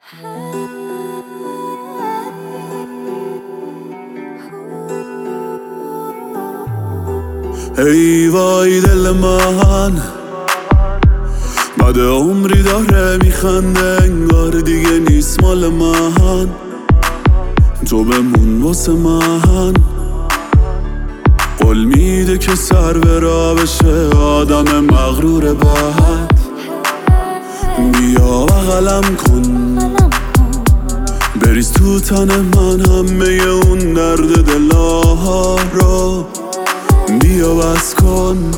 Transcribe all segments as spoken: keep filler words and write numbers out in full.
ای وای دل من بعد عمری داره میخنده، انگار دیگه نیست مال من. تو بمون واسه من، قول میده که سر به راه بشه آدم مغرور بد. بیا بغلم کن، بریز تو تن من همه اون درد دلها رو. بیا بس کن،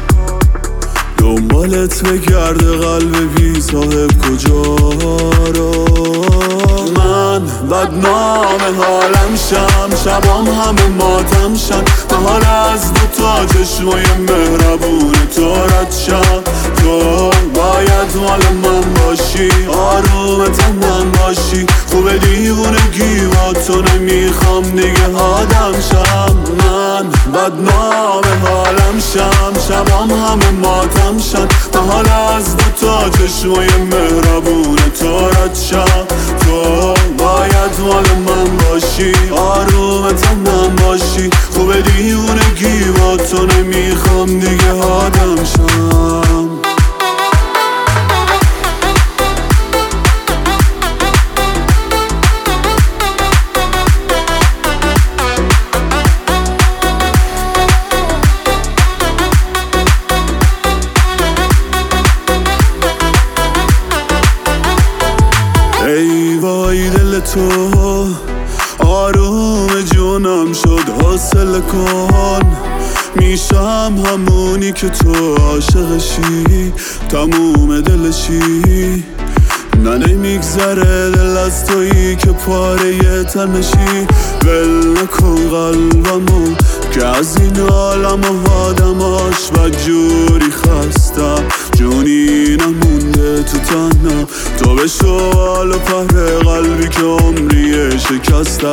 دنبالت بگرده قلب بی صاحب کجا رو. من بدنام حالم شم، شبام همه ماتم شن. محال از دو تا چشمای مهربون تو رد شم. تو باید مال من باشی، آروم تنم باشی. خوب دیوونگی با تو نمیخوام دیگه آدم شم. من بدنام حالم شم، شبام همه ماتم شن. محال از دو تا چشمای مهربون تو رد شم. تو باید مال من باشی، آروم تنم باشی. خوب دیوونگی با تو نمیخوام دیگه آدم شم. ای وای دل تو آروم جونم شد، حاصل کن. میشم همونی که تو عاشقشی، تموم دلشی. نه نمیگذره دل از تویی که پاره تنشی. ول نکن قلبمو که از این عالم و آدماش بدجوری خستم. جونی نمونده تو تنم، تو به شوال و پهر قلبی که عمریه شکسته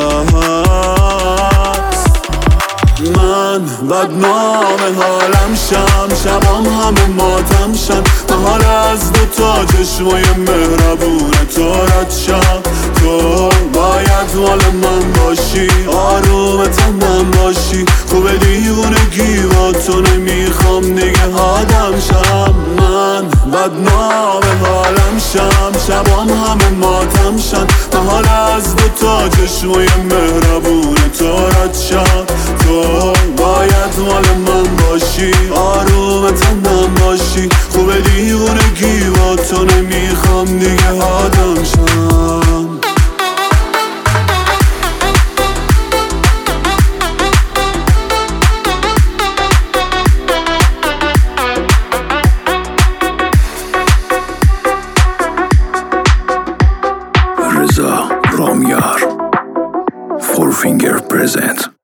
هست. من بدنام حالم شم، شبام همه ماتم شن. محال از دو تا چشمای مهربون تو رد شم. تو باید مال من باشی، آروم تنم باشی. خوب دیوونگی با تو نمیخوام دیگه آدم شم. من بدنام حالم شم، شبام همه ماتم شن. محال از دو تا چشمای مهربون تو رد شم. تو باید مال من باشی، آروم تنم باشی. خوب دیوونگی با تو نمیخوام دیگه آدم شم. رضا رامیار فور فینگر پرزنت.